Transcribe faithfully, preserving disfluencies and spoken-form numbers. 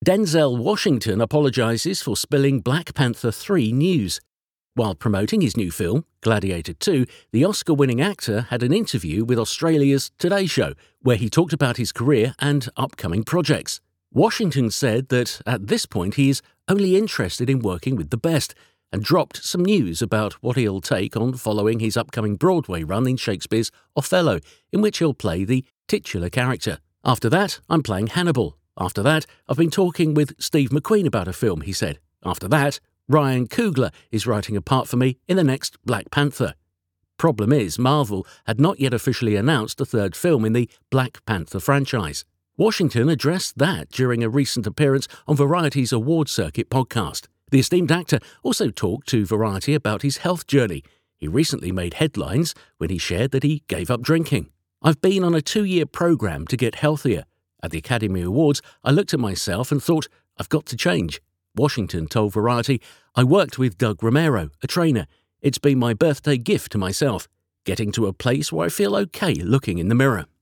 Denzel Washington apologises for spilling Black Panther three news. While promoting his new film, Gladiator two, the Oscar-winning actor had an interview with Australia's Today Show, where he talked about his career and upcoming projects. Washington said that at this point he is only interested in working with the best, and dropped some news about what he'll take on following his upcoming Broadway run in Shakespeare's Othello, in which he'll play the titular character. After that, I'm playing Hannibal. After that, I've been talking with Steve McQueen about a film, he said. After that, Ryan Coogler is writing a part for me in the next Black Panther. Problem is, Marvel had not yet officially announced a third film in the Black Panther franchise. Washington addressed that during a recent appearance on Variety's Award Circuit podcast. The esteemed actor also talked to Variety about his health journey. He recently made headlines when he shared that he gave up drinking. I've been on a two-year program to get healthier. At the Academy Awards, I looked at myself and thought, I've got to change. Washington told Variety, I worked with Doug Romero, a trainer. It's been my birthday gift to myself, getting to a place where I feel okay looking in the mirror.